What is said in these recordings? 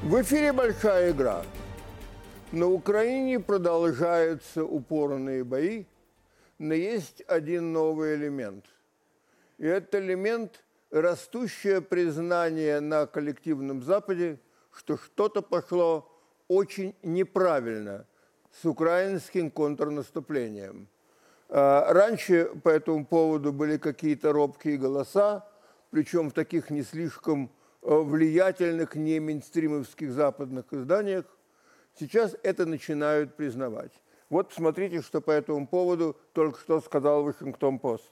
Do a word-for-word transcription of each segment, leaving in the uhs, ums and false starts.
В эфире «Большая игра». На Украине продолжаются упорные бои, но есть один новый элемент. И этот элемент – растущее признание на коллективном Западе, что что-то пошло очень неправильно с украинским контрнаступлением. Раньше по этому поводу были какие-то робкие голоса, причем в таких не слишком влиятельных, не мейнстримовских западных изданиях. Сейчас это начинают признавать. Вот посмотрите, что по этому поводу только что сказал Вашингтон-Пост.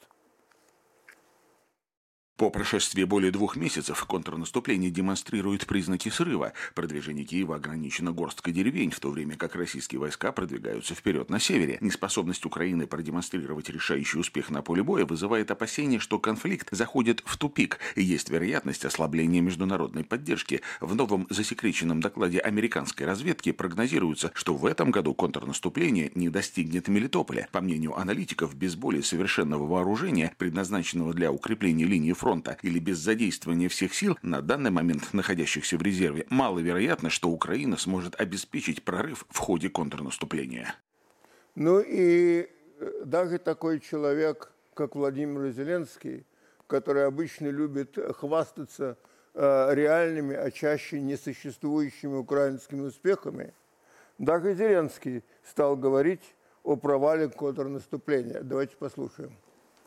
По прошествии более двух месяцев контрнаступление демонстрирует признаки срыва. Продвижение Киева ограничено горсткой деревень, в то время как российские войска продвигаются вперед на севере. Неспособность Украины продемонстрировать решающий успех на поле боя вызывает опасения, что конфликт заходит в тупик, и есть вероятность ослабления международной поддержки. В новом засекреченном докладе американской разведки прогнозируется, что в этом году контрнаступление не достигнет Мелитополя. По мнению аналитиков, без более совершенного вооружения, предназначенного для укрепления линии фронта, фронта или без задействования всех сил, на данный момент находящихся в резерве, маловероятно, что Украина сможет обеспечить прорыв в ходе контрнаступления. Ну и даже такой человек, как Владимир Зеленский, который обычно любит хвастаться э, реальными, а чаще несуществующими украинскими успехами, даже Зеленский стал говорить о провале контрнаступления. Давайте послушаем.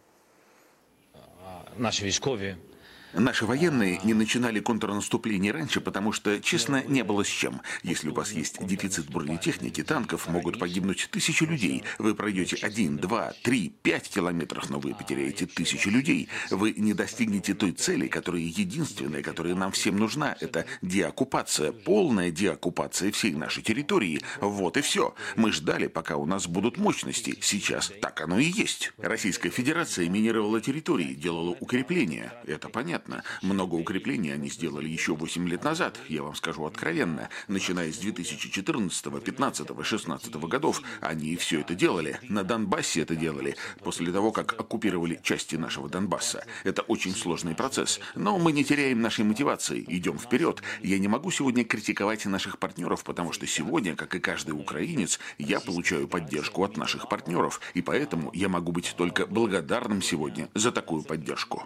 Наши військові. Наши военные не начинали контрнаступление раньше, потому что, честно, не было с чем. Если у вас есть дефицит бронетехники, танков, могут погибнуть тысячи людей. Вы пройдете один, два, три, пять километров, но вы потеряете тысячи людей. Вы не достигнете той цели, которая единственная, которая нам всем нужна. Это деоккупация, полная деоккупация всей нашей территории. Вот и все. Мы ждали, пока у нас будут мощности. Сейчас так оно и есть. Российская Федерация минировала территории, делала укрепления. Это понятно. Много укреплений они сделали еще восемь лет назад, я вам скажу откровенно. Начиная с две тысячи четырнадцатого, пятнадцатого, шестнадцатого годов, они все это делали. На Донбассе это делали, после того, как оккупировали части нашего Донбасса. Это очень сложный процесс, но мы не теряем нашей мотивации, идем вперед. Я не могу сегодня критиковать наших партнеров, потому что сегодня, как и каждый украинец, я получаю поддержку от наших партнеров, и поэтому я могу быть только благодарным сегодня за такую поддержку.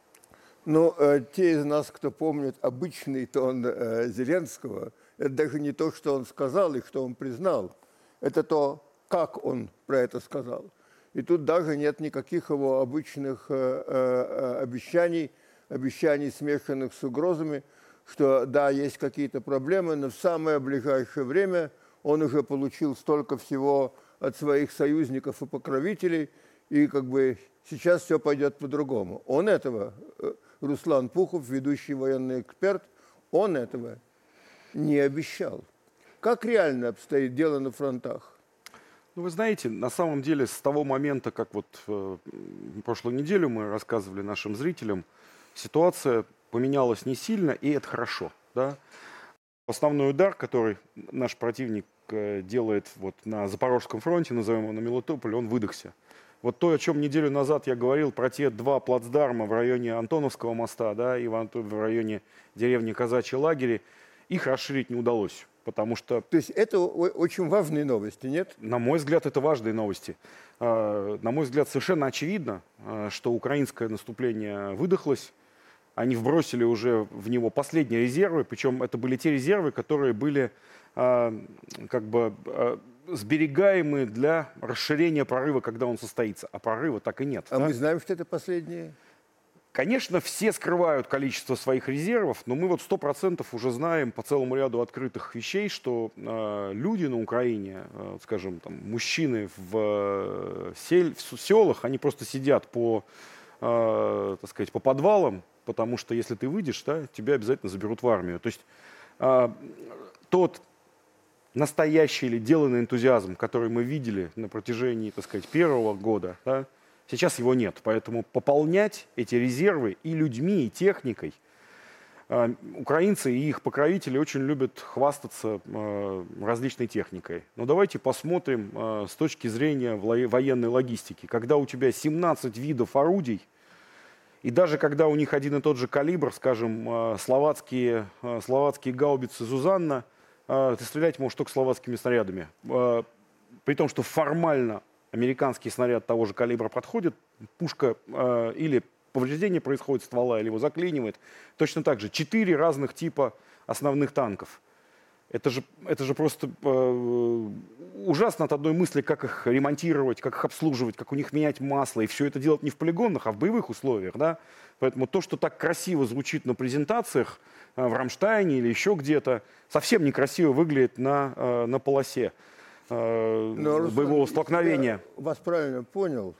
Но э, те из нас, кто помнит обычный тон э, Зеленского, это даже не то, что он сказал и что он признал, это то, как он про это сказал. И тут даже нет никаких его обычных э, э, обещаний, обещаний, смешанных с угрозами, что да, есть какие-то проблемы, но в самое ближайшее время он уже получил столько всего от своих союзников и покровителей, и как бы сейчас все пойдет по-другому. Он этого... Руслан Пухов, ведущий военный эксперт, он этого не обещал. Как реально обстоит дело на фронтах? Ну, вы знаете, на самом деле с того момента, как вот э, прошлую неделю мы рассказывали нашим зрителям, ситуация поменялась не сильно, и это хорошо. Да? Основной удар, который наш противник э, делает вот на Запорожском фронте, назовем его на Мелитополе, он выдохся. Вот то, о чем неделю назад я говорил, про те два плацдарма в районе Антоновского моста, да, и в, в районе деревни Казачьи лагери, их расширить не удалось, потому что... То есть это очень важные новости, нет? На мой взгляд, это важные новости. На мой взгляд, совершенно очевидно, что украинское наступление выдохлось. Они вбросили уже в него последние резервы, причем это были те резервы, которые были как бы... сберегаемые для расширения прорыва, когда он состоится. А прорыва так и нет. А да? мы знаем, что это последнее? Конечно, все скрывают количество своих резервов, но мы вот сто процентов уже знаем по целому ряду открытых вещей, что э, люди на Украине, э, скажем, там, мужчины в, э, сель, в селах, они просто сидят по, э, так сказать, по подвалам, потому что если ты выйдешь, да, тебя обязательно заберут в армию. То есть э, тот настоящий или деланный энтузиазм, который мы видели на протяжении, так сказать, первого года, да, сейчас его нет. Поэтому пополнять эти резервы и людьми, и техникой. Э, украинцы и их покровители очень любят хвастаться э, различной техникой. Но давайте посмотрим э, с точки зрения военной логистики. Когда у тебя семнадцать видов орудий, И даже когда у них один и тот же калибр, скажем, словацкие, словацкие гаубицы «Зузанна», ты стрелять можешь только словацкими снарядами. При том, что формально американский снаряд того же калибра подходит, пушка или повреждение происходит ствола, или его заклинивает. Точно так же четыре разных типа основных танков. Это же, это же просто э, ужасно от одной мысли, как их ремонтировать, как их обслуживать, как у них менять масло. И все это делать не в полигонах, а в боевых условиях. Да? Поэтому то, что так красиво звучит на презентациях э, в Рамштайне или еще где-то, совсем некрасиво выглядит на, э, на полосе э, Но, боевого Руслан, столкновения. Я вас правильно понял.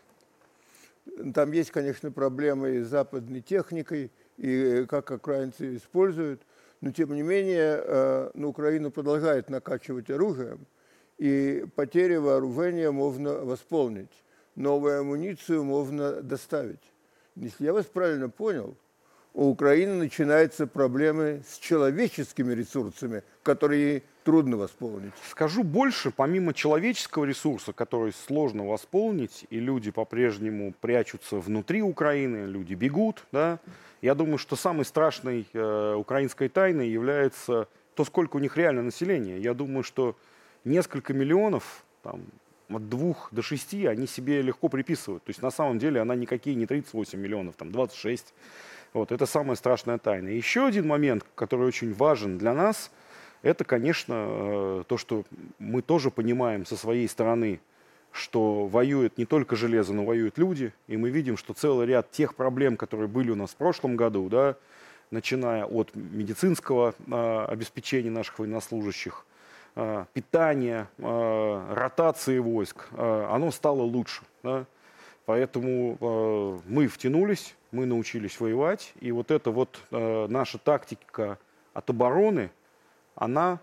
Там есть, конечно, проблемы и с западной техникой, и как украинцы используют. Но, тем не менее, ну, Украина продолжает накачивать оружием, и потери вооружения можно восполнить, новую амуницию можно доставить. Если я вас правильно понял, у Украины начинаются проблемы с человеческими ресурсами, которые трудно восполнить. Скажу больше, помимо человеческого ресурса, который сложно восполнить, и люди по-прежнему прячутся внутри Украины, люди бегут, да, я думаю, что самой страшной э, украинской тайной является то, сколько у них реально населения. Я думаю, что несколько миллионов, там, от двух до шести, они себе легко приписывают. То есть на самом деле она никакие не тридцать восемь миллионов, там двадцать шесть. Вот, это самая страшная тайна. И еще один момент, который очень важен для нас, это, конечно, э, то, что мы тоже понимаем со своей стороны, что воюет не только железо, но воюют люди. И мы видим, что целый ряд тех проблем, которые были у нас в прошлом году, да, начиная от медицинского э, обеспечения наших военнослужащих, э, питания, э, ротации войск, э, оно стало лучше. Да. Поэтому э, мы втянулись, мы научились воевать. И вот эта вот э, наша тактика от обороны, она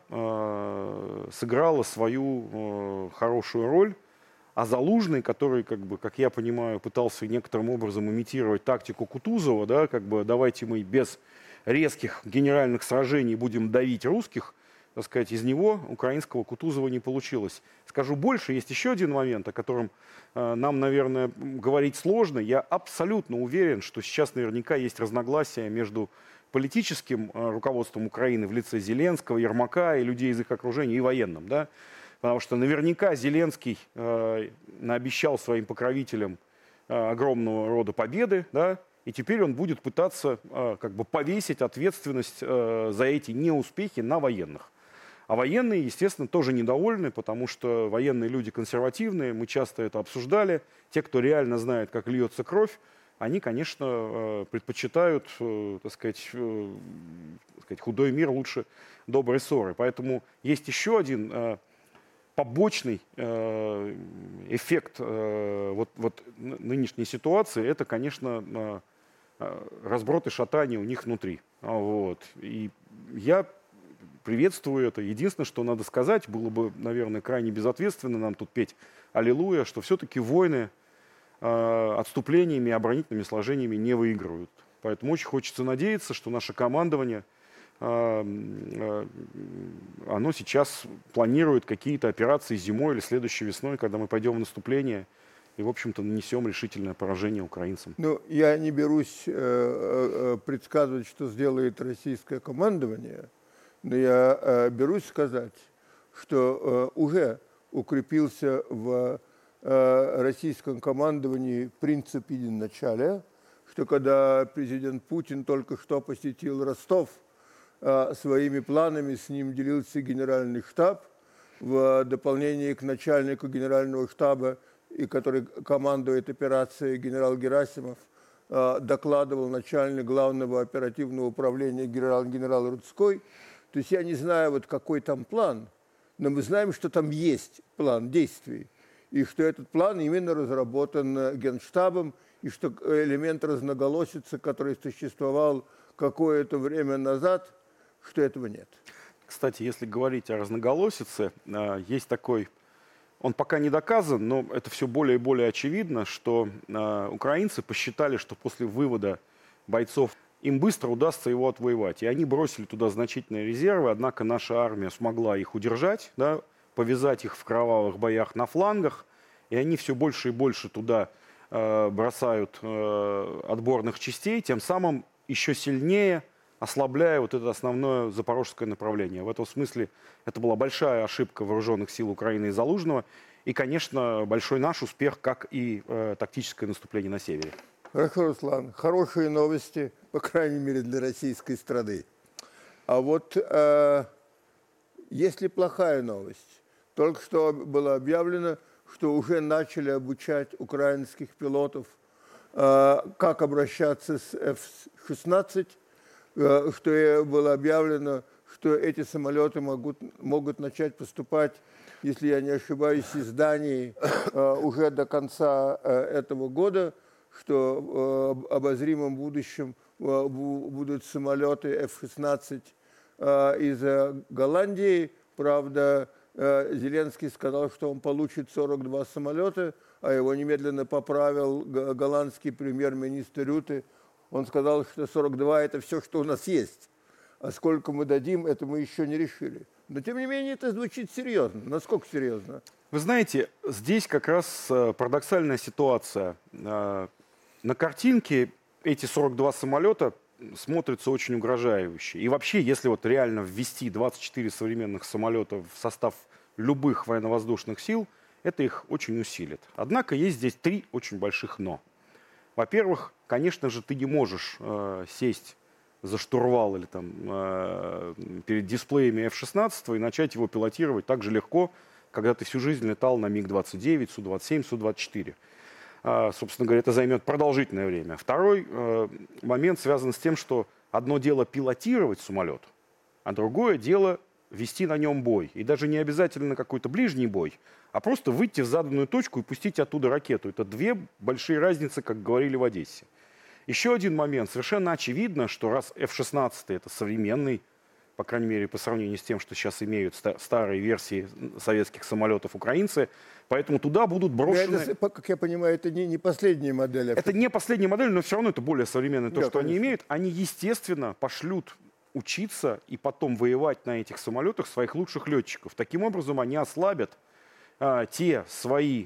э, сыграла свою э, хорошую роль. А Залужный, который, как бы, как я понимаю, пытался некоторым образом имитировать тактику Кутузова, да, как бы давайте мы без резких генеральных сражений будем давить русских, так сказать, из него украинского Кутузова не получилось. Скажу больше, есть еще один момент, о котором э, нам, наверное, говорить сложно. Я абсолютно уверен, что сейчас наверняка есть разногласия между политическим э, руководством Украины в лице Зеленского, Ермака и людей из их окружения и военным, да. Потому что наверняка Зеленский э, наобещал своим покровителям э, огромного рода победы, да, и теперь он будет пытаться э, как бы повесить ответственность э, за эти неуспехи на военных. А военные, естественно, тоже недовольны, потому что военные люди консервативные, мы часто это обсуждали. Те, кто реально знает, как льется кровь, они, конечно, э, предпочитают, э, так сказать, э, так сказать, худой мир лучше доброй ссоры. Поэтому есть еще один э, побочный э, эффект э, вот, вот нынешней ситуации, это, конечно, э, разброд и шатание у них внутри. Вот. И я приветствую это. Единственное, что надо сказать, было бы, наверное, крайне безответственно нам тут петь «Аллилуйя», что все-таки войны э, отступлениями и оборонительными сложениями не выигрывают. Поэтому очень хочется надеяться, что наше командование оно сейчас планирует какие-то операции зимой или следующей весной, когда мы пойдем в наступление и, в общем-то, нанесем решительное поражение украинцам. Ну, я не берусь э, э, предсказывать, что сделает российское командование, но я э, берусь сказать, что э, уже укрепился в э, российском командовании принцип единоначалия, что когда президент Путин только что посетил Ростов, своими планами с ним делился генеральный штаб, в дополнение к начальнику генерального штаба, и который командует операцией генерал Герасимов, докладывал начальник главного оперативного управления генерал, генерал Рудской. То есть я не знаю, вот какой там план, но мы знаем, что там есть план действий, и что этот план именно разработан Генштабом, и что элемент разноголосицы, который существовал какое-то время назад, что этого нет. Кстати, если говорить о разноголосице, есть такой, он пока не доказан, но это все более и более очевидно, что украинцы посчитали, что после вывода бойцов им быстро удастся его отвоевать. И они бросили туда значительные резервы, однако наша армия смогла их удержать, да, повязать их в кровавых боях на флангах, и они все больше и больше туда э, бросают э, отборных частей, тем самым еще сильнее ослабляя вот это основное запорожское направление. В этом смысле это была большая ошибка вооруженных сил Украины и Залужного. И, конечно, большой наш успех, как и э, тактическое наступление на севере. Хорошо, Руслан. Хорошие новости, по крайней мере, для российской страны. А вот э, есть ли плохая новость? Только что было объявлено, что уже начали обучать украинских пилотов, э, как обращаться с эф шестнадцать, э, что было объявлено, что эти самолеты могут, могут начать поступать, если я не ошибаюсь, из Дании э, уже до конца э, этого года, что в э, обозримом будущем э, будут самолеты эф шестнадцать э, из э, Голландии. Правда, э, Зеленский сказал, что он получит сорок два самолета, а его немедленно поправил голландский премьер-министр Рюте. Он сказал, что сорок два – это все, что у нас есть. А сколько мы дадим, это мы еще не решили. Но, тем не менее, это звучит серьезно. Насколько серьезно? Вы знаете, здесь как раз парадоксальная ситуация. На картинке эти сорок два самолета смотрятся очень угрожающе. И вообще, если вот реально ввести двадцать четыре современных самолета в состав любых военно-воздушных сил, это их очень усилит. Однако есть здесь три очень больших «но». Во-первых, конечно же, ты не можешь э, сесть за штурвал или там э, перед дисплеями эф шестнадцать и начать его пилотировать так же легко, когда ты всю жизнь летал на миг двадцать девять, су двадцать семь, су двадцать четыре. А, собственно говоря, это займет продолжительное время. Второй э, момент связан с тем, что одно дело пилотировать самолет, а другое дело вести на нем бой. И даже не обязательно какой-то ближний бой, а просто выйти в заданную точку и пустить оттуда ракету. Это две большие разницы, как говорили в Одессе. Еще один момент. Совершенно очевидно, что раз эф шестнадцать это современный, по крайней мере, по сравнению с тем, что сейчас имеют старые версии советских самолетов украинцы, поэтому туда будут брошены... Это, как я понимаю, это не, не последняя модель. Это не последняя модель, но все равно это более современное. То, Да, что конечно. они имеют, они, естественно, пошлют учиться и потом воевать на этих самолетах своих лучших летчиков. Таким образом, они ослабят а, те свои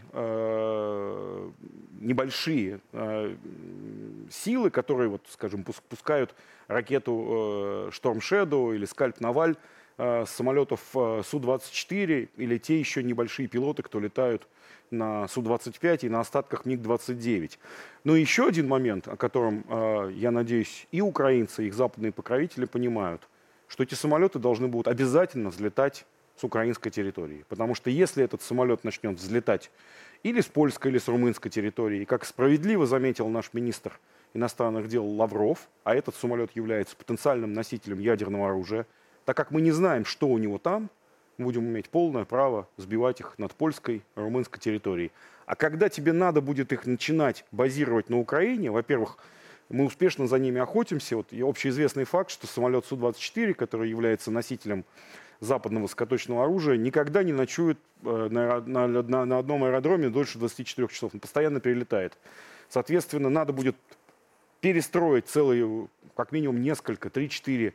а, небольшие а, силы, которые, вот, скажем, пускают ракету Storm Shadow или Скальп Наваль с самолетов су двадцать четыре или те еще небольшие пилоты, кто летают на су двадцать пять и на остатках миг двадцать девять. Но еще один момент, о котором, я надеюсь, и украинцы, и их западные покровители понимают, что эти самолеты должны будут обязательно взлетать с украинской территории. Потому что если этот самолет начнет взлетать или с польской, или с румынской территории, и как справедливо заметил наш министр иностранных дел Лавров, а этот самолет является потенциальным носителем ядерного оружия, так как мы не знаем, что у него там, мы будем иметь полное право сбивать их над польской, румынской территорией. А когда тебе надо будет их начинать базировать на Украине, во-первых, мы успешно за ними охотимся. Вот и общеизвестный факт, что самолет су двадцать четыре, который является носителем западного высокоточного оружия, никогда не ночует на, на, на, на одном аэродроме дольше двадцати четырёх часов. Он постоянно перелетает. Соответственно, надо будет перестроить целые, как минимум несколько, три-четыре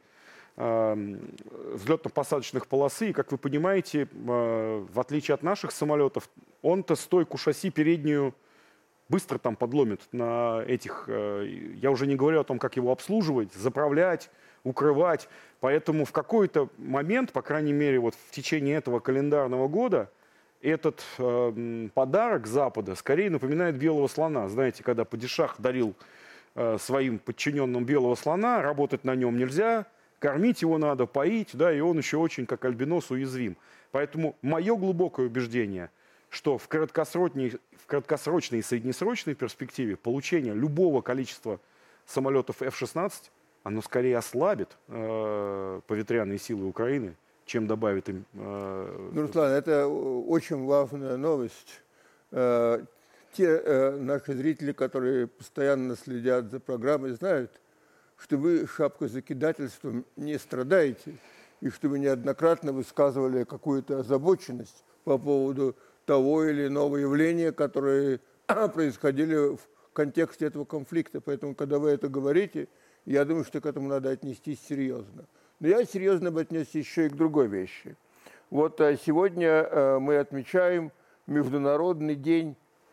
взлетно-посадочных полосы. И, как вы понимаете, в отличие от наших самолетов, он-то стойку шасси переднюю быстро там подломит на этих... Я уже не говорю о том, как его обслуживать, заправлять, укрывать. Поэтому в какой-то момент, по крайней мере, вот в течение этого календарного года, этот э, подарок Запада скорее напоминает белого слона. Знаете, когда падишах дарил э, своим подчиненным белого слона, работать на нем нельзя, кормить его надо, поить, да, и он еще очень, как альбинос, уязвим. Поэтому мое глубокое убеждение, что в краткосрочной, в краткосрочной и среднесрочной перспективе получение любого количества самолетов эф шестнадцать, оно скорее ослабит э, повітряные силы Украины, чем добавит им... Э, ну, Руслан, это очень важная новость. Э, те э, наши зрители, которые постоянно следят за программой, знают, что вы шапкозакидательством не страдаете, и что вы неоднократно высказывали какую-то озабоченность по поводу того или иного явления, которые происходили в контексте этого конфликта. Поэтому, когда вы это говорите, я думаю, что к этому надо отнестись серьезно. Но я серьезно бы отнесся еще и к другой вещи. Вот сегодня мы отмечаем Международный день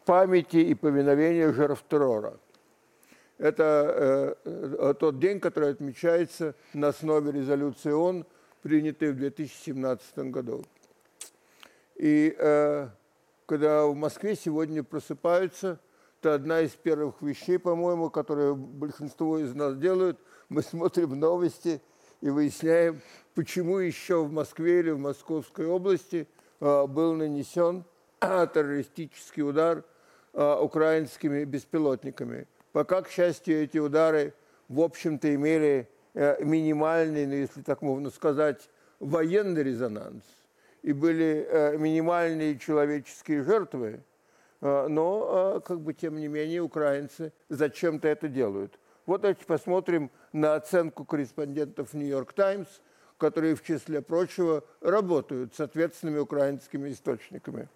памяти и повиновения жертв террора. Это э, тот день, который отмечается на основе резолюции ООН, принятой в две тысячи семнадцатом году. И э, когда в Москве сегодня просыпаются, то одна из первых вещей, по-моему, которые большинство из нас делают, мы смотрим новости и выясняем, почему еще в Москве или в Московской области э, был нанесен э, террористический удар э, украинскими беспилотниками. Пока, к счастью, эти удары, в общем-то, имели э, минимальный, ну, если так можно сказать, военный резонанс. И были э, минимальные человеческие жертвы, э, но, э, как бы, тем не менее, украинцы зачем-то это делают. Вот давайте посмотрим на оценку корреспондентов «Нью-Йорк Таймс», которые, в числе прочего, работают с ответственными украинскими источниками.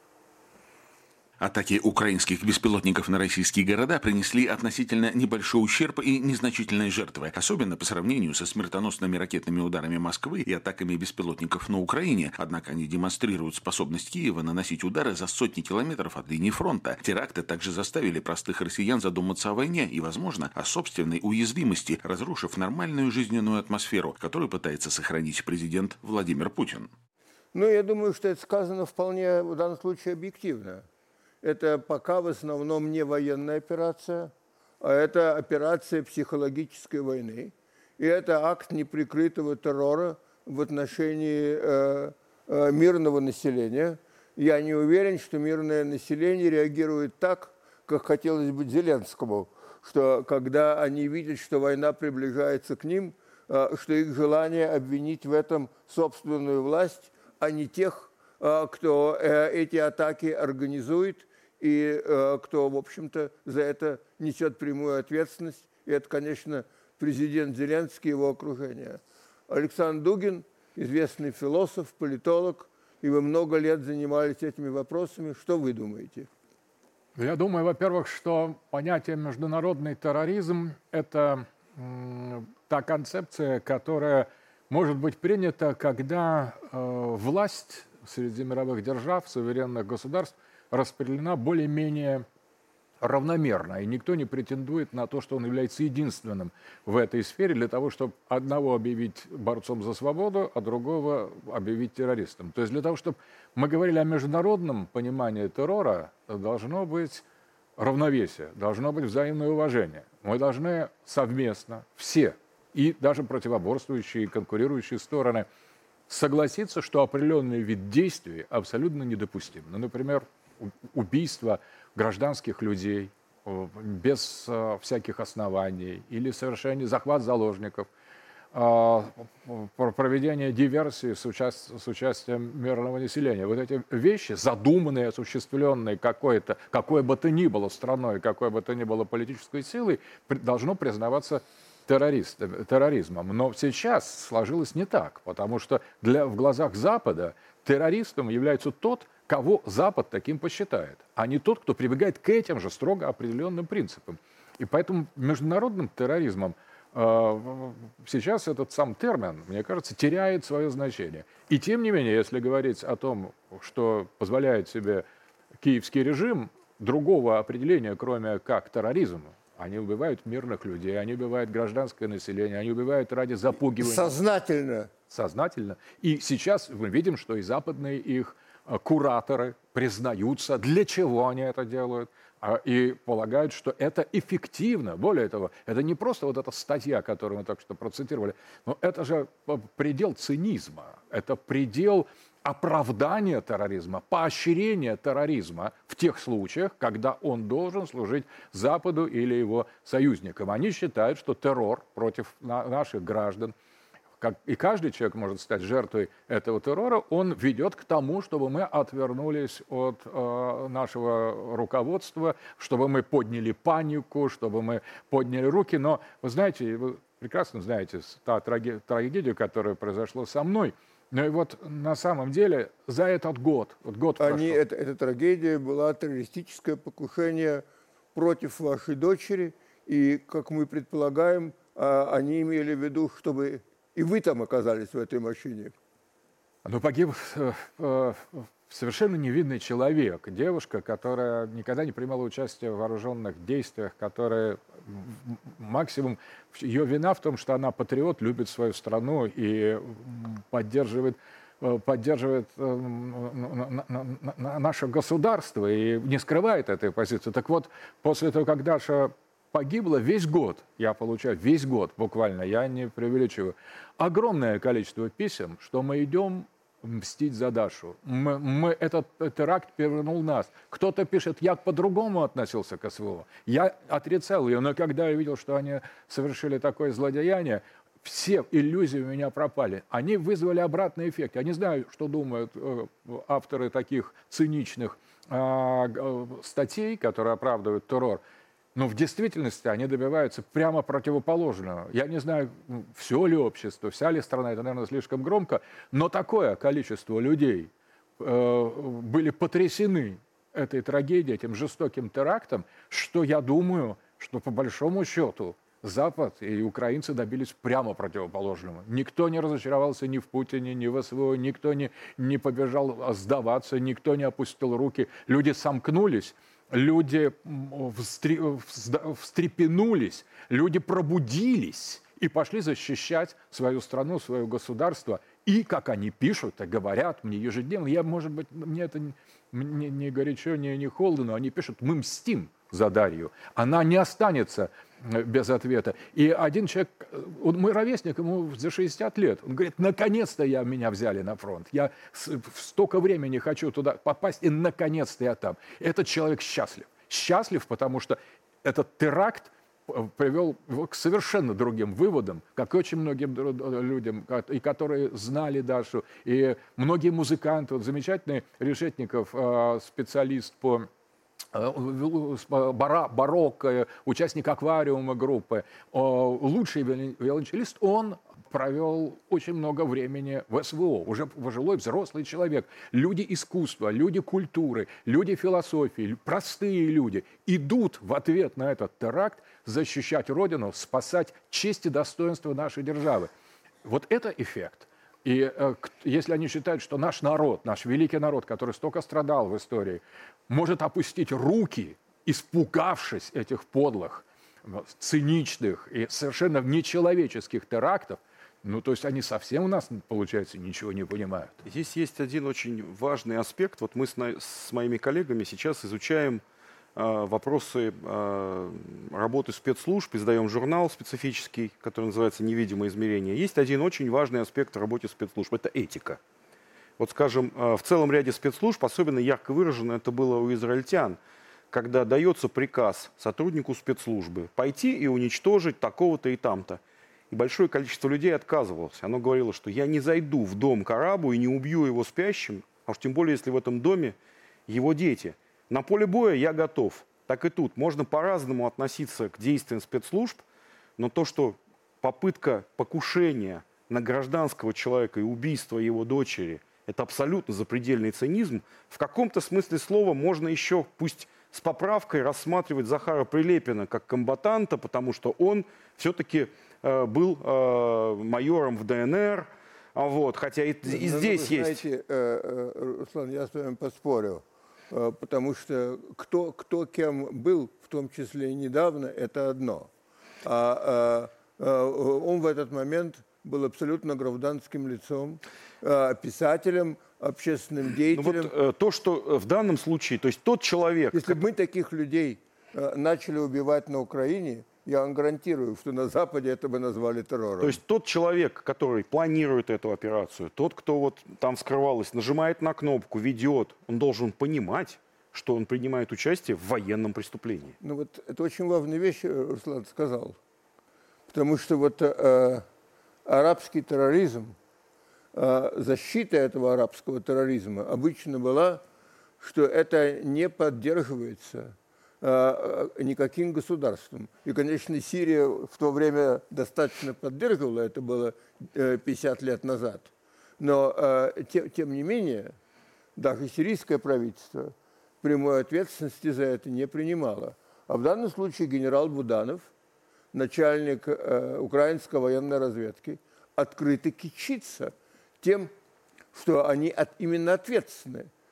Атаки украинских беспилотников на российские города принесли относительно небольшой ущерб и незначительные жертвы, особенно по сравнению со смертоносными ракетными ударами Москвы и атаками беспилотников на Украине. Однако они демонстрируют способность Киева наносить удары за сотни километров от линии фронта. Теракты также заставили простых россиян задуматься о войне и, возможно, о собственной уязвимости, разрушив нормальную жизненную атмосферу, которую пытается сохранить президент Владимир Путин. Ну, я думаю, что это сказано вполне в данном случае объективно. Это пока в основном не военная операция, а это операция психологической войны. И это акт неприкрытого террора в отношении э, э, мирного населения. Я не уверен, что мирное население реагирует так, как хотелось бы Зеленскому, что когда они видят, что война приближается к ним, э, что их желание обвинить в этом собственную власть, а не тех, э, кто э, эти атаки организует, и э, кто, в общем-то, за это несет прямую ответственность. И это, конечно, президент Зеленский и его окружение. Александр Дугин, известный философ, политолог, и вы много лет занимались этими вопросами. Что вы думаете? Я думаю, во-первых, что понятие международный терроризм – это м, та концепция, которая может быть принята, когда э, власть среди мировых держав, суверенных государств распределена более-менее равномерно, и никто не претендует на то, что он является единственным в этой сфере для того, чтобы одного объявить борцом за свободу, а другого объявить террористом. То есть для того, чтобы мы говорили о международном понимании террора, должно быть равновесие, должно быть взаимное уважение. Мы должны совместно, все, и даже противоборствующие и конкурирующие стороны, согласиться, что определенный вид действий абсолютно недопустим. Ну, например, убийство гражданских людей без э, всяких оснований или совершение захват заложников, э, проведение диверсии с, участ... с участием мирного населения. Вот эти вещи, задуманные, осуществленные какой-то, какой бы то ни было страной, какой бы то ни было политической силой, должно признаваться террорист, терроризмом. Но сейчас сложилось не так, потому что для, в глазах Запада террористом является тот, кого Запад таким посчитает, а не тот, кто прибегает к этим же строго определенным принципам. И поэтому международным терроризмом э, сейчас этот сам термин, мне кажется, теряет свое значение. И тем не менее, если говорить о том, что позволяет себе киевский режим, другого определения, кроме как терроризм, они убивают мирных людей, они убивают гражданское население, они убивают ради запугивания. Сознательно. Сознательно. И сейчас мы видим, что и западные их кураторы признаются, для чего они это делают, и полагают, что это эффективно. Более того, это не просто вот эта статья, которую мы только что процитировали, но это же предел цинизма, это предел оправдания терроризма, поощрения терроризма в тех случаях, когда он должен служить Западу или его союзникам. Они считают, что террор против наших граждан, как и каждый человек может стать жертвой этого террора, он ведет к тому, чтобы мы отвернулись от э, нашего руководства, чтобы мы подняли панику, чтобы мы подняли руки. Но вы знаете, вы прекрасно знаете та трагедия, трагедию, которая произошла со мной. Ну и вот на самом деле за этот год, вот год Они, прошел. это, эта трагедия была террористическое покушение против вашей дочери, и, как мы предполагаем, они имели в виду, чтобы и вы там оказались в этой машине. Ну, погиб э, э, совершенно невинный человек, девушка, которая никогда не принимала участие в вооруженных действиях, которая максимум, ее вина в том, что она патриот, любит свою страну и поддерживает, поддерживает наше государство и не скрывает этой позиции. Так вот, после того, как Даша погибла, весь год, я получаю, весь год буквально, я не преувеличиваю, огромное количество писем, что мы идем мстить за Дашу. Мы, мы, этот теракт перевернул нас. Кто-то пишет, я по-другому относился к СВО. Я отрицал ее, но когда я видел, что они совершили такое злодеяние, все иллюзии у меня пропали. Они вызвали обратный эффект. Я не знаю, что думают э, авторы таких циничных э, э, статей, которые оправдывают террор. Но в действительности они добиваются прямо противоположного. Я не знаю, все ли общество, вся ли страна, это, наверное, слишком громко, но такое количество людей э, были потрясены этой трагедией, этим жестоким терактом, что я думаю, что по большому счету Запад и украинцы добились прямо противоположного. Никто не разочаровался ни в Путине, ни в СВО, никто не, не побежал сдаваться, никто не опустил руки. Люди сомкнулись. Люди встрепенулись, люди пробудились и пошли защищать свою страну, свое государство. И, как они пишут и говорят мне ежедневно, я, может быть, мне это не, не горячо, не, не холодно, но они пишут, мы мстим за Дарью. Она не останется без ответа. И один человек, он мой ровесник, ему за шестьдесят лет, он говорит, наконец-то я, меня взяли на фронт. Я столько времени хочу туда попасть, и наконец-то я там. Этот человек счастлив. Счастлив, потому что этот теракт привел его к совершенно другим выводам, как и очень многим людям, и которые знали Дашу, и многие музыканты. Вот замечательный Решетников, специалист по барокко, участник аквариума группы, лучший виолончелист, он провел очень много времени в СВО, уже пожилой взрослый человек. Люди искусства, люди культуры, люди философии, простые люди идут в ответ на этот теракт защищать Родину, спасать честь и достоинство нашей державы. Вот это эффект. И э, если они считают, что наш народ, наш великий народ, который столько страдал в истории, может опустить руки, испугавшись этих подлых, циничных и совершенно нечеловеческих терактов, ну, то есть они совсем у нас, получается, ничего не понимают. Здесь есть один очень важный аспект. Вот мы с, с моими коллегами сейчас изучаем э, вопросы э, работы спецслужб, издаем журнал специфический, который называется «Невидимое измерение». Есть один очень важный аспект в работе спецслужб – это этика. Вот, скажем, в целом ряде спецслужб, особенно ярко выражено это было у израильтян, когда дается приказ сотруднику спецслужбы пойти и уничтожить такого-то и там-то. И большое количество людей отказывалось. Оно говорило, что я не зайду в дом к арабу и не убью его спящим, а уж тем более, если в этом доме его дети. На поле боя я готов. Так и тут. Можно по-разному относиться к действиям спецслужб, но то, что попытка покушения на гражданского человека и убийство его дочери – это абсолютно запредельный цинизм, в каком-то смысле слова можно еще, пусть с поправкой, рассматривать Захара Прилепина как комбатанта, потому что он все-таки э, был э, майором в ДНР, а вот, хотя и, и ну, здесь вы есть... знаете, э, э, Руслан, я с вами поспорю, э, потому что кто, кто кем был, в том числе и недавно, это одно. А э, э, он в этот момент был абсолютно гражданским лицом, э, писателем, общественным деятелем. Ну вот, э, то, что в данном случае, то есть тот человек... Если бы мы таких людей э, начали убивать на Украине, я вам гарантирую, что на Западе это бы назвали террором. То есть тот человек, который планирует эту операцию, тот, кто вот там скрывалось, нажимает на кнопку, ведет, он должен понимать, что он принимает участие в военном преступлении. Ну вот это очень важная вещь, Руслан сказал. Потому что вот э, арабский терроризм, э, защита этого арабского терроризма обычно была, что это не поддерживается э, никаким государством. И, конечно, Сирия в то время достаточно поддерживала, это было э, пятьдесят лет назад. Но, э, тем, тем не менее, даже сирийское правительство прямой ответственности за это не принимало. А в данном случае генерал Буданов, начальник э, украинской военной разведки, открыто кичится тем, что они от, именно ответственны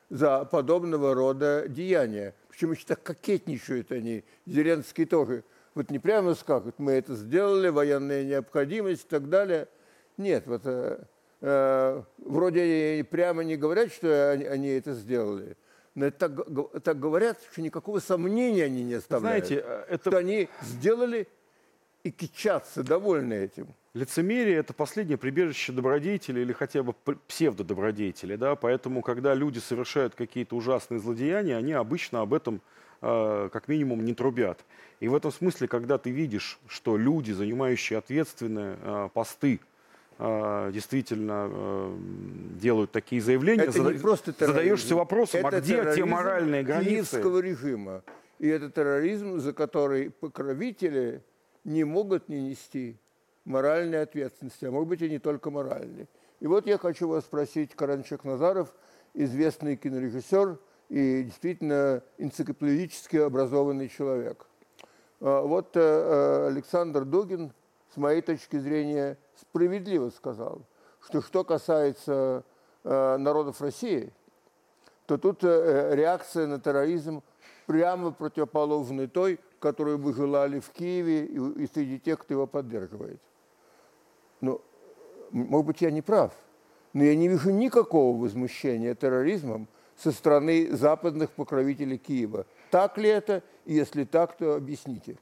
за подобного рода деяния. Причем еще так кокетничают они, Зеленский тоже. Вот не прямо скажут, мы это сделали, военная необходимость и так далее. Нет, вот э, э, вроде прямо не говорят, что они, они это сделали. Но это так, так говорят, что никакого сомнения они не оставляют. Знаете, это... Что они сделали и кичатся, довольны этим. Лицемерие – это последнее прибежище добродетели или хотя бы псевдодобродетели. Да? Поэтому, когда люди совершают какие-то ужасные злодеяния, они обычно об этом э, как минимум не трубят. И в этом смысле, когда ты видишь, что люди, занимающие ответственные э, посты, э, действительно э, делают такие заявления, это зада... не просто терроризм. Задаешься вопросом, это а где те моральные границы? Киевского режима. И это терроризм, за который покровители не могут не нести моральной ответственности, а может быть и не только моральной. И вот я хочу вас спросить, Карен Шахназаров, известный кинорежиссер и действительно энциклопедически образованный человек. Вот Александр Дугин, с моей точки зрения, справедливо сказал, что что касается народов России, то тут реакция на терроризм прямо противоположна той, которую вы желали в Киеве и, и среди тех, кто его поддерживает. Ну, может быть, я не прав, но я не вижу никакого возмущения терроризмом со стороны западных покровителей Киева. Так ли это? И если так, то объясните.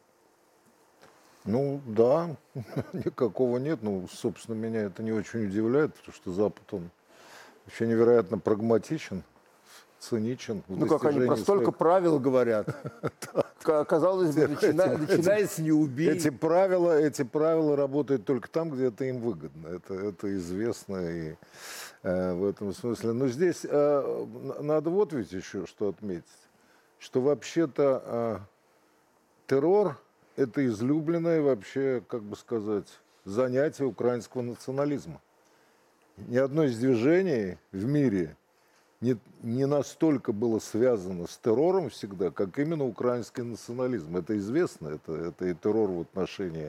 Ну, да, никакого нет. Ну, собственно, меня это не очень удивляет, потому что Запад, он вообще невероятно прагматичен, циничен. Ну, как они про столько своих... правил говорят. Казалось бы, начиная, начиная с «не убей». Эти правила, эти правила работают только там, где это им выгодно. Это, это известно и э, в этом смысле. Но здесь э, надо вот ведь еще что отметить, что вообще-то э, террор – это излюбленное вообще, как бы сказать, занятие украинского национализма. Ни одно из движений в мире Не, не настолько было связано с террором всегда, как именно украинский национализм. Это известно, это, это и террор в отношении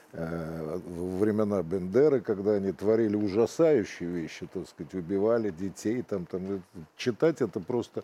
э, во времена Бендеры, когда они творили ужасающие вещи, так сказать, убивали детей. Там, там, читать это просто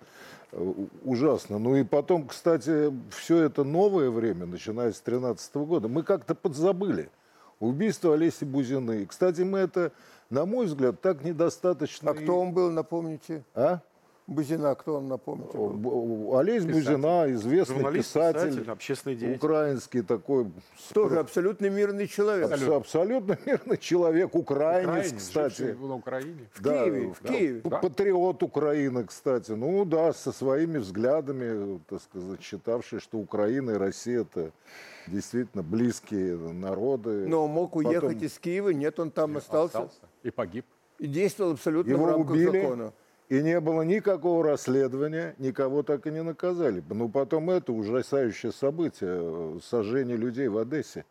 ужасно. Ну и потом, кстати, все это новое время, начиная с две тысячи тринадцатого года, мы как-то подзабыли. Убийство Олеси Бузиной. Кстати, мы это, на мой взгляд, так недостаточно... А кто он был, напомните? А? Бузина, кто он, напомните? Был? Олесь Бузина, известный писатель, писатель, общественный деятель. Украинский такой... Тоже абсолютно мирный человек. Абсолютно, абсолютно мирный человек, украинец, Украинец, кстати. На Украине. В да, Киеве, в да, Киеве. Да. Патриот Украины, кстати. Ну да, со своими взглядами, так сказать, считавший, что Украина и Россия это действительно близкие народы. Но мог уехать Потом... из Киева, нет, он там остался. остался и погиб. И действовал абсолютно Его в рамках убили, закона. И не было никакого расследования, никого так и не наказали. Ну, потом это ужасающее событие, сожжение людей в Одессе.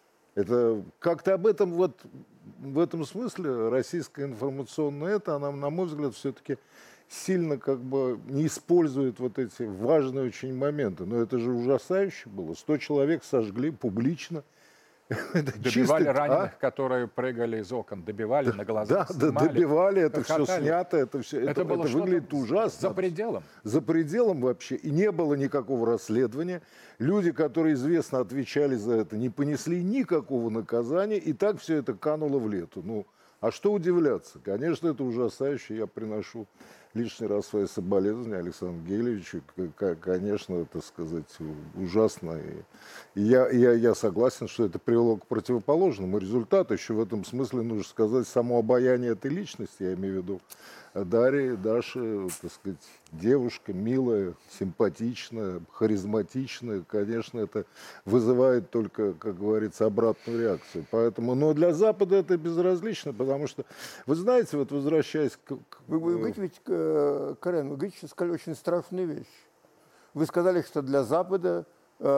Это как-то об этом, вот в этом смысле, российская информационная это, она, на мой взгляд, все-таки сильно как бы не использует вот эти важные очень моменты. Но это же ужасающе было. Сто человек сожгли публично. Добивали чистый, раненых, а? которые прыгали из окон, добивали на глазах, Да, снимали, да, добивали, это все хохотали. снято, это все, это, Это было это выглядит что-то ужасно. за пределом. За пределом вообще. И не было никакого расследования. Люди, которые известно отвечали за это, не понесли никакого наказания, и так все это кануло в лету. Ну, а что удивляться? Конечно, это ужасающе. Я приношу лишний раз свои соболезнования Александру Гелевичу. Конечно, так сказать, ужасно. И я, я, я согласен, что это привело к противоположному результату. Еще в этом смысле нужно сказать, само обаяние этой личности, я имею в виду Дарьи, Даши, так сказать, девушка милая, симпатичная, харизматичная. Конечно, это вызывает только, как говорится, обратную реакцию. Поэтому, но для Запада это безразлично, потому что, вы знаете, вот возвращаясь к... Вы, вы говорите, ведь, Карен, вы говорите, сказали очень страшную вещь. Вы сказали, что для Запада,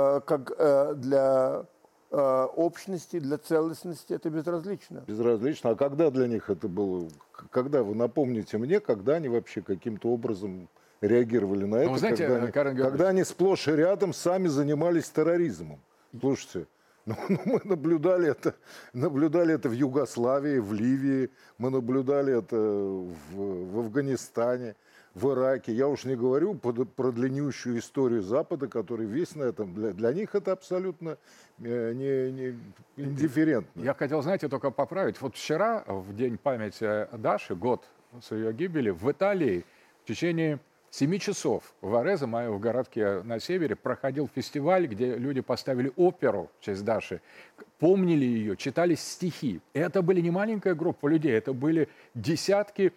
как для общности, для целостности это безразлично. Безразлично. А когда для них это было? Когда? Вы напомните мне, когда они вообще каким-то образом реагировали на это? вы знаете, когда, они, Карен когда они сплошь и рядом сами занимались терроризмом. Слушайте, ну, ну, мы наблюдали это, наблюдали это в Югославии, в Ливии, мы наблюдали это в, в Афганистане. в Ираке. Я уж не говорю про длиннющую историю Запада, который весь на этом. Для, для них это абсолютно не, не индифферентно. Я хотел, знаете, только поправить. Вот вчера, в день памяти Даши, год с ее гибели, в Италии в течение семи часов в Арезzo, в городке на севере, проходил фестиваль, где люди поставили оперу в честь Даши, помнили ее, читали стихи. И это были не маленькая группа людей, это были десятки,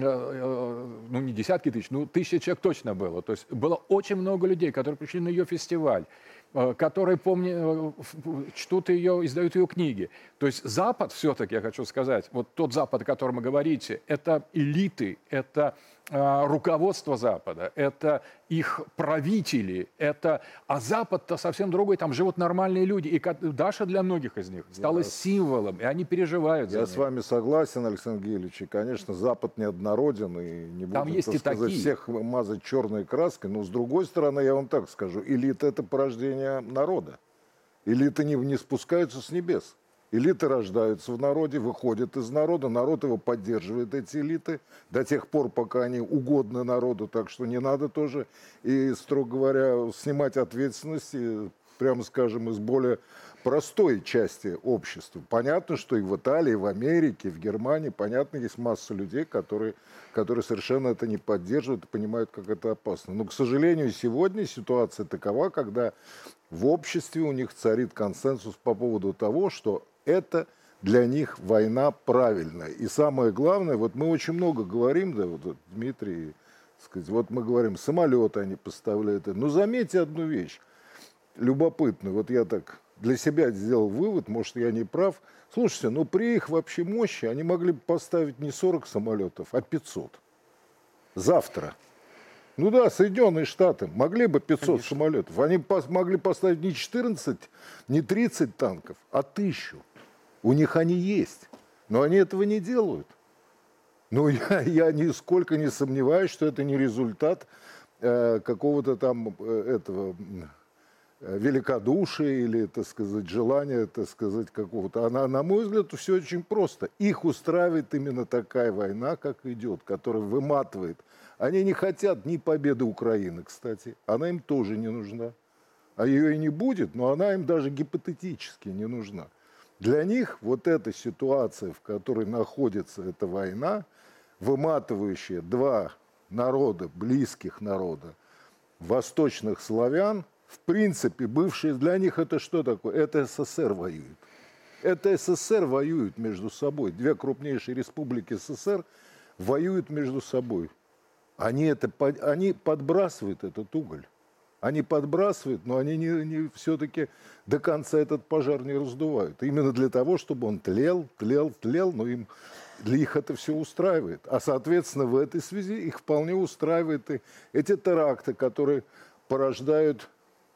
ну не десятки тысяч, ну тысяча человек точно было. То есть было очень много людей, которые пришли на ее фестиваль, которые помнят, чтут ее, издают ее книги. То есть Запад все-таки, я хочу сказать, вот тот Запад, о котором вы говорите, это элиты, это э, руководство Запада, это их правители, это... а Запад-то совсем другой, там живут нормальные люди. И Даша для многих из них стала я символом, и они переживают за Я нее. с вами согласен, Александр Георгиевич, и, конечно, Запад неоднороден, и не там будем, есть так и сказать, такие. всех мазать черной краской, но, с другой стороны, я вам так скажу, элита – это порождение народа. Элиты не, не спускаются с небес. Элиты рождаются в народе, выходят из народа, народ его поддерживает, эти элиты, до тех пор, пока они угодны народу, так что не надо тоже, и, строго говоря, снимать ответственность, и, прямо скажем, из более простой части общества. Понятно, что и в Италии, и в Америке, и в Германии, понятно, есть масса людей, которые, которые совершенно это не поддерживают и понимают, как это опасно. Но, к сожалению, сегодня ситуация такова, когда в обществе у них царит консенсус по поводу того, что это для них война правильная. И самое главное, вот мы очень много говорим, да, вот Дмитрий, сказать, вот мы говорим, самолеты они поставляют. Но заметьте одну вещь, любопытную, вот я так для себя сделал вывод, может, я не прав. Слушайте, ну при их вообще мощи они могли бы поставить не сорок самолетов, а пятьсот. Завтра. Ну да, Соединенные Штаты могли бы пятьсот Конечно. Самолетов. Они пос- могли поставить не четырнадцать, не тридцать танков, а тысячу. У них они есть. Но они этого не делают. Ну, я, я нисколько не сомневаюсь, что это не результат э, какого-то там э, этого... великодушие или, так сказать, желание, так сказать, какого-то. А на, на мой взгляд, все очень просто. Их устраивает именно такая война, как идет, которая выматывает. Они не хотят ни победы Украины, кстати. Она им тоже не нужна. А ее и не будет, но она им даже гипотетически не нужна. Для них вот эта ситуация, в которой находится эта война, выматывающая два народа, близких народа, восточных славян, в принципе, бывшие для них это что такое? Это СССР воюет. Это СССР воюет между собой. Две крупнейшие республики СССР воюют между собой. Они, это, они подбрасывают этот уголь. Они подбрасывают, но они не, не, все-таки до конца этот пожар не раздувают. Именно для того, чтобы он тлел, тлел, тлел, но им, для них это все устраивает. А, соответственно, в этой связи их вполне устраивает и эти теракты, которые порождают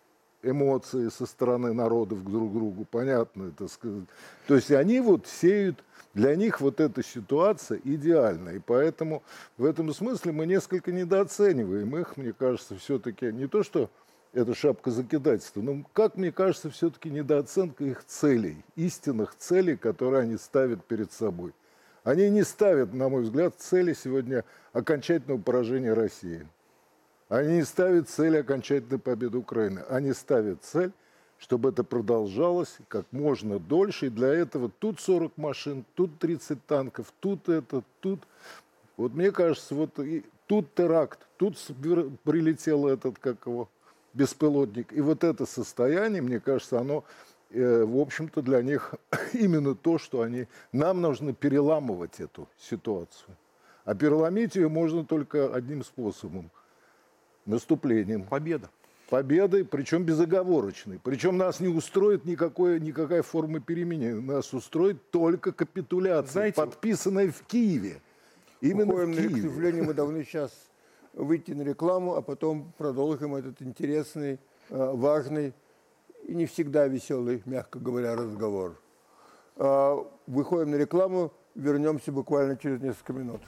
эмоции со стороны народов друг к другу, понятно это сказать. То есть они вот сеют, для них вот эта ситуация идеальна. И поэтому в этом смысле мы несколько недооцениваем их, мне кажется, все-таки не то, что это шапка закидательства, но, как мне кажется, все-таки недооценка их целей, истинных целей, которые они ставят перед собой. Они не ставят, на мой взгляд, цели сегодня окончательного поражения России. Они не ставят цель окончательной победы Украины. Они ставят цель, чтобы это продолжалось как можно дольше. И для этого тут сорок машин, тут тридцать танков, тут это, тут... Вот мне кажется, вот и тут теракт, тут прилетел этот, как его, беспилотник. И вот это состояние, мне кажется, оно, э, в общем-то, для них именно то, что они... Нам нужно переламывать эту ситуацию. А переломить ее можно только одним способом. Наступлением. Победа. Победой, причем безоговорочной. Причем нас не устроит никакой, никакая форма перемены. Нас устроит только капитуляция, Знаете, подписанная в Киеве. Именно Уходим в Киеве. К сожалению, мы должны сейчас выйти на рекламу, а потом продолжим этот интересный, важный и не всегда веселый, мягко говоря, разговор. Выходим на рекламу, вернемся буквально через несколько минут.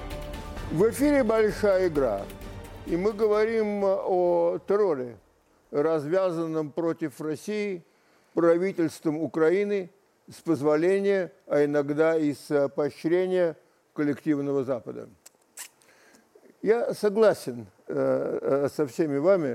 В эфире «Большая игра», и мы говорим о терроре, развязанном против России правительством Украины с позволения, а иногда и с поощрения коллективного Запада. Я согласен э, со всеми вами,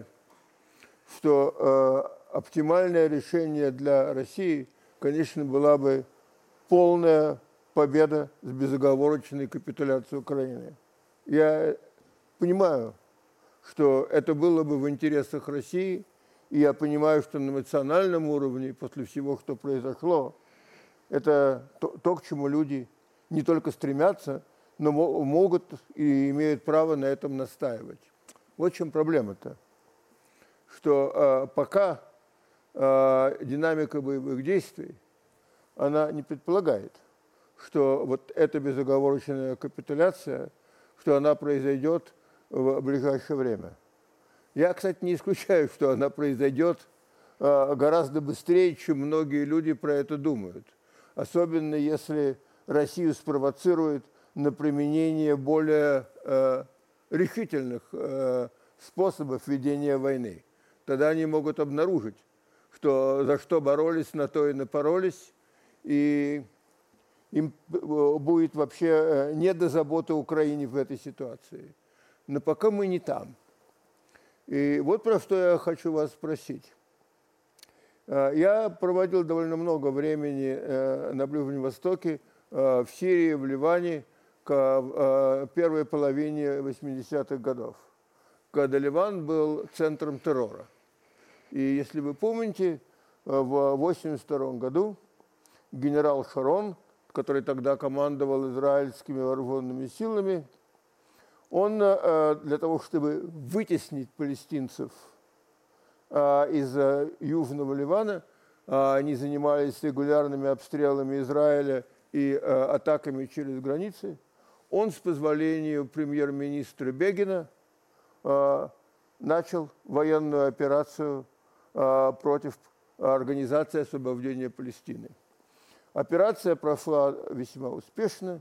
что э, оптимальное решение для России, конечно, была бы полная победа с безоговорочной капитуляцией Украины. Я понимаю, что это было бы в интересах России, и я понимаю, что на эмоциональном уровне, после всего, что произошло, это то, то, к чему люди не только стремятся, но могут и имеют право на этом настаивать. Вот в чем проблема-то. Что э, пока э, динамика боевых действий, она не предполагает, что вот эта безоговорочная капитуляция, что она произойдет в ближайшее время. Я, кстати, не исключаю, что она произойдет э, гораздо быстрее, чем многие люди про это думают. Особенно если Россию спровоцирует на применение более э, решительных э, способов ведения войны. Тогда они могут обнаружить, что за что боролись, на то и напоролись, и им будет вообще не до заботы Украине в этой ситуации. Но пока мы не там. И вот про что я хочу вас спросить. Я проводил довольно много времени на Ближнем Востоке, в Сирии, в Ливане, к первой половине восьмидесятых годов, когда Ливан был центром террора. И если вы помните, в восемьдесят втором году генерал Шарон, который тогда командовал израильскими вооруженными силами, он для того, чтобы вытеснить палестинцев из Южного Ливана, они занимались регулярными обстрелами Израиля и атаками через границы, он с позволения премьер-министра Бегина начал военную операцию против Организации освобождения Палестины. Операция прошла весьма успешно,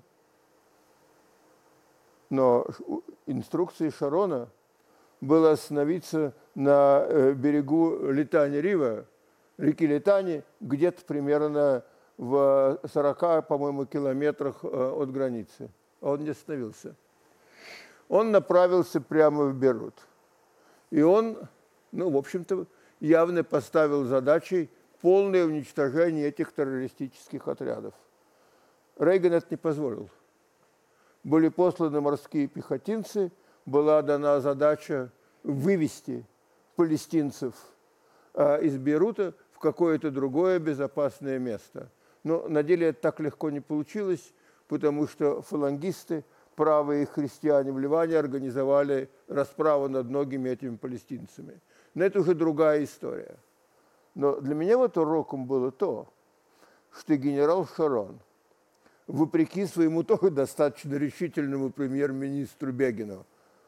но инструкцией Шарона было остановиться на берегу Литани-Рива, реки Литани, где-то примерно в сорока, по-моему, километрах от границы. Он не остановился. Он направился прямо в Бейрут. И он, ну, в общем-то, явно поставил задачей полное уничтожение этих террористических отрядов. Рейган это не позволил. Были посланы морские пехотинцы, была дана задача вывести палестинцев э, из Бейрута в какое-то другое безопасное место. Но на деле это так легко не получилось, потому что фалангисты, правые христиане в Ливане, организовали расправу над многими этими палестинцами. Но это уже другая история. Но для меня вот уроком было то, что генерал Шарон, вопреки своему тоже достаточно решительному премьер-министру Бегину,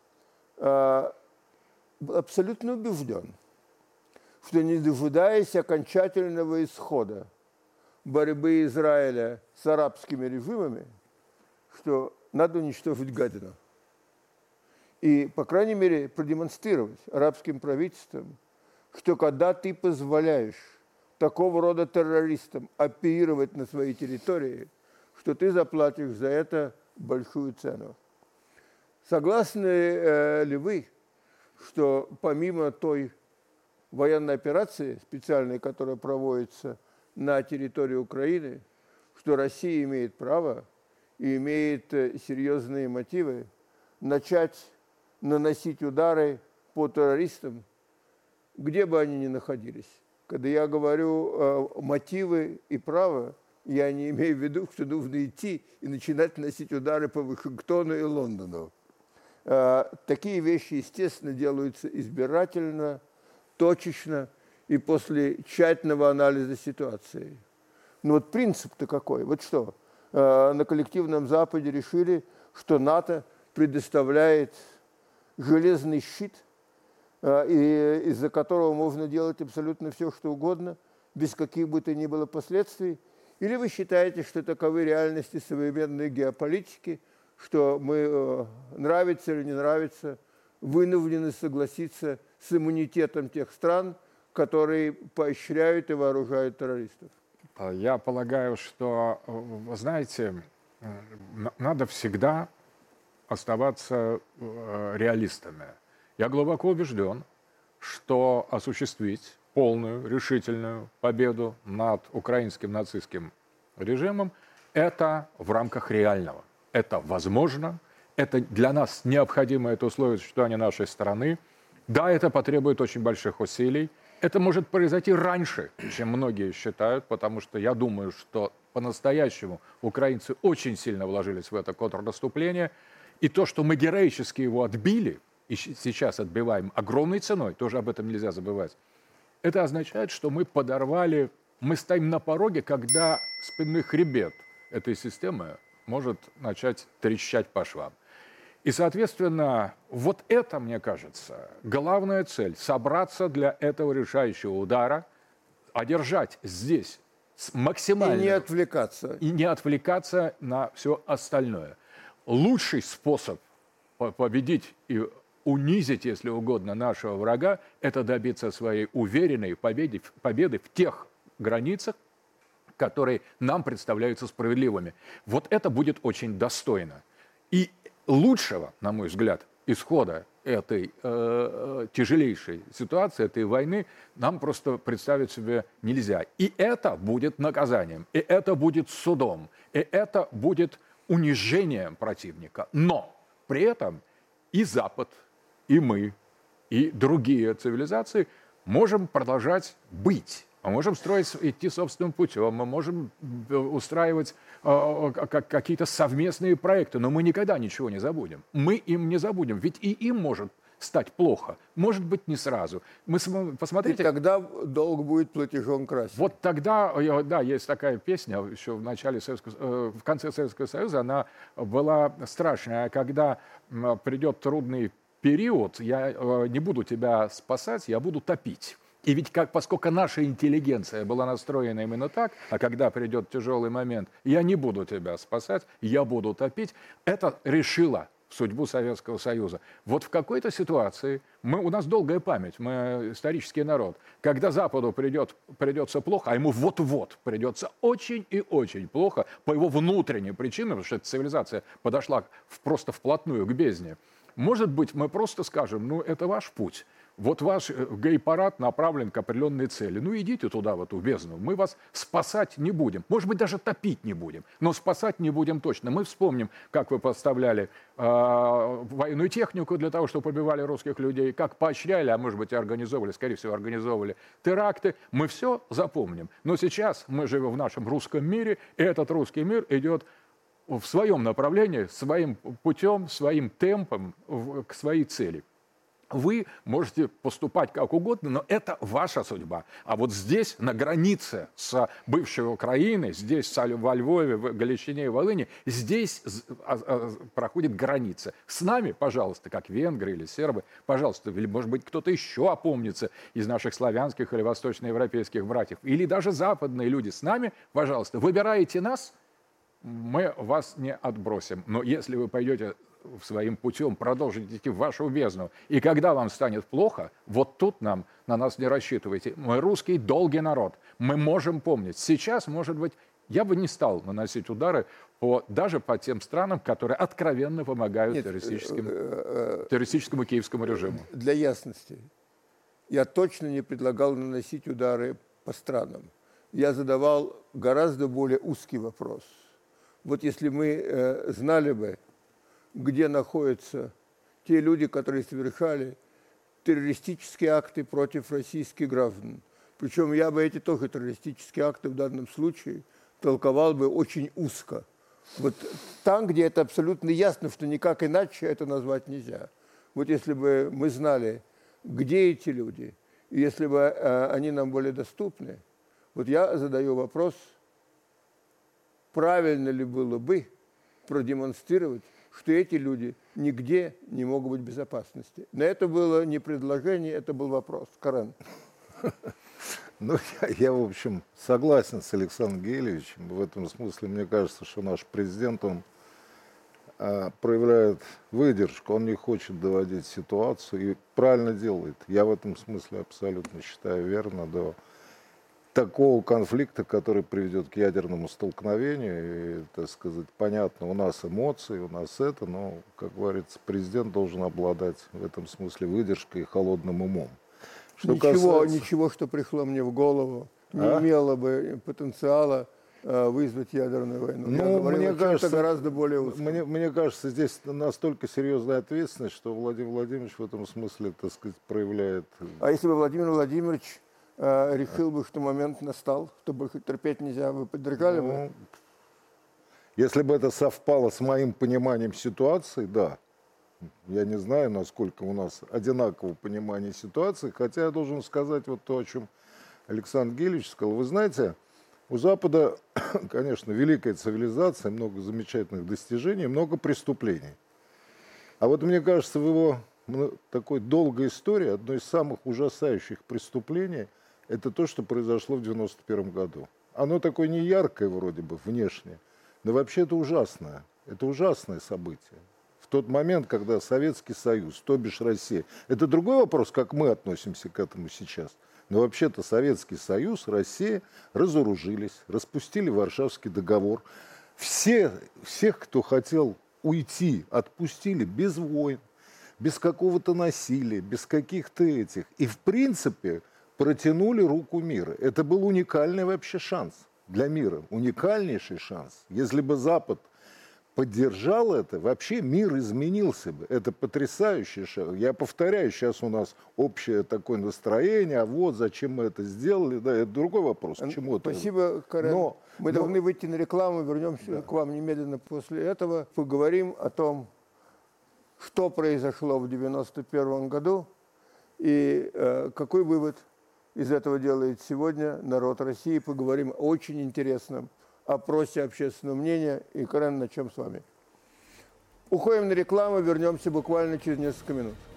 был абсолютно убежден, что не дожидаясь окончательного исхода борьбы Израиля с арабскими режимами, что надо уничтожить гадину. И, по крайней мере, продемонстрировать арабским правительствам, что когда ты позволяешь такого рода террористам оперировать на своей территории, что ты заплатишь за это большую цену. Согласны э, ли вы, что помимо той военной операции специальной, которая проводится на территории Украины, что Россия имеет право и имеет серьезные мотивы начать наносить удары по террористам, где бы они ни находились? Когда я говорю э, мотивы и право, я не имею в виду, что нужно идти и начинать наносить удары по Вашингтону и Лондону. Э, такие вещи, естественно, делаются избирательно, точечно и после тщательного анализа ситуации. Но вот принцип-то какой? Вот что? Э, на коллективном Западе решили, что НАТО предоставляет железный щит, и из-за которого можно делать абсолютно все, что угодно, без каких бы то ни было последствий? Или вы считаете, что таковы реальности современной геополитики, что мы, нравится или не нравится, вынуждены согласиться с иммунитетом тех стран, которые поощряют и вооружают террористов? Я полагаю, что, вы знаете, надо всегда оставаться реалистами. Я глубоко убежден, что осуществить полную, решительную победу над украинским нацистским режимом – это в рамках реального. Это возможно, это для нас необходимо, это условие существования нашей страны. Да, это потребует очень больших усилий. Это может произойти раньше, чем многие считают, потому что я думаю, что по-настоящему украинцы очень сильно вложились в это контрнаступление. И то, что мы героически его отбили, и сейчас отбиваем огромной ценой, тоже об этом нельзя забывать, это означает, что мы подорвали, мы стоим на пороге, когда спинной хребет этой системы может начать трещать по швам. И, соответственно, вот это, мне кажется, главная цель – собраться для этого решающего удара, одержать здесь максимально… И не отвлекаться. И не отвлекаться на все остальное. Лучший способ победить и унизить, если угодно, нашего врага – это добиться своей уверенной победы, победы в тех границах, которые нам представляются справедливыми. Вот это будет очень достойно. И лучшего, на мой взгляд, исхода этой э, тяжелейшей ситуации, этой войны, нам просто представить себе нельзя. И это будет наказанием, и это будет судом, и это будет унижением противника. Но при этом и Запад, и мы, и другие цивилизации можем продолжать быть. Мы можем строить, идти собственным путем, мы можем устраивать э, какие-то совместные проекты, но мы никогда ничего не забудем. Мы им не забудем, ведь и им может стать плохо. Может быть, не сразу. Мы посмотрите. И тогда долг будет платежом красен. Вот тогда, да, есть такая песня еще в начале Советского, в конце Советского Союза, она была страшная. Когда придет трудный период, я не буду тебя спасать, я буду топить. И ведь как, поскольку наша интеллигенция была настроена именно так, а когда придет тяжелый момент, я не буду тебя спасать, я буду топить, это решило судьбу Советского Союза. Вот в какой-то ситуации, мы, у нас долгая память, мы исторический народ, когда Западу придет, придется плохо, а ему вот-вот придется очень и очень плохо по его внутренним причинам, потому что эта цивилизация подошла в, просто вплотную к бездне. Может быть, мы просто скажем, ну это ваш путь. Вот ваш гей-парад направлен к определенной цели. Ну, идите туда, в эту бездну. Мы вас спасать не будем. Может быть, даже топить не будем. Но спасать не будем точно. Мы вспомним, как вы поставляли э, военную технику для того, чтобы побивали русских людей, как поощряли, а может быть, и организовывали, скорее всего, организовывали теракты. Мы все запомним. Но сейчас мы живем в нашем русском мире, и этот русский мир идет в своем направлении, своим путем, своим темпом к своей цели. Вы можете поступать как угодно, но это ваша судьба. А вот здесь, на границе с бывшей Украиной, здесь во Львове, в Галичине и Волыни, здесь проходит граница. С нами, пожалуйста, как венгры или сербы, пожалуйста, или, может быть, кто-то еще опомнится из наших славянских или восточноевропейских братьев, или даже западные люди с нами, пожалуйста, выбираете нас, мы вас не отбросим. Но если вы пойдете своим путем, продолжите идти в вашу бездну, и когда вам станет плохо, вот тут нам, на нас не рассчитывайте. Мы русский долгий народ, мы можем помнить. Сейчас, может быть, я бы не стал наносить удары по, даже по тем странам, которые откровенно помогают Нет, террористическим, э, э, террористическому киевскому режиму. Для ясности, я точно не предлагал наносить удары по странам. Я задавал гораздо более узкий вопрос. Вот если мы э, знали бы, где находятся те люди, которые совершали террористические акты против российских граждан. Причем я бы эти тоже террористические акты в данном случае толковал бы очень узко. Вот там, где это абсолютно ясно, что никак иначе это назвать нельзя. Вот если бы мы знали, где эти люди, и если бы э, они нам были доступны, вот я задаю вопрос, правильно ли было бы продемонстрировать, что эти люди нигде не могут быть в безопасности. Но это было не предложение, это был вопрос. Карен. Ну, я, я, в общем, согласен с Александром Гелевичем. В этом смысле, мне кажется, что наш президент, он а, проявляет выдержку, он не хочет доводить ситуацию и правильно делает. Я в этом смысле абсолютно считаю верно до такого конфликта, который приведет к ядерному столкновению. И, так сказать, понятно, у нас эмоции, у нас это, но, как говорится, президент должен обладать в этом смысле выдержкой и холодным умом. Что ничего, касается... ничего, что пришло мне в голову, не А? имело бы потенциала э, вызвать ядерную войну. Я Ну, говорил мне о чем-то кажется, гораздо более узком. мне, мне кажется, здесь настолько серьезная ответственность, что Владимир Владимирович в этом смысле, так сказать, проявляет... А если бы Владимир Владимирович э, решил бы, что момент настал, что больше терпеть нельзя, вы поддержали Ну, бы? если бы это совпало с моим пониманием ситуации, да. Я не знаю, насколько у нас одинаково понимание ситуации, хотя я должен сказать вот то, о чем Александр Гельевич сказал. Вы знаете, у Запада, конечно, великая цивилизация, много замечательных достижений, много преступлений. А вот мне кажется, в его такой долгой истории одно из самых ужасающих преступлений – это то, что произошло в девяносто первом году. Оно такое не яркое вроде бы внешне, но вообще это ужасное. Это ужасное событие. В тот момент, когда Советский Союз, то бишь Россия, это другой вопрос, как мы относимся к этому сейчас. Но вообще-то Советский Союз, Россия разоружились, распустили Варшавский договор. Все, всех, кто хотел уйти, отпустили без войн, без какого-то насилия, без каких-то этих. И в принципе протянули руку мира. Это был уникальный вообще шанс для мира, уникальнейший шанс. Если бы Запад поддержал это, вообще мир изменился бы. Это потрясающий шаг. Я повторяю, сейчас у нас общее такое настроение, а вот зачем мы это сделали, да, это другой вопрос. К чему это? Спасибо, Карен. Но, Мы но... должны выйти на рекламу, вернемся да. к вам немедленно после этого. Поговорим о том, что произошло в девяносто первом году и э, какой вывод из этого делает сегодня народ России. Поговорим о очень интересном опросе общественного мнения. И, Карен, начнем с вами. Уходим на рекламу, вернемся буквально через несколько минут.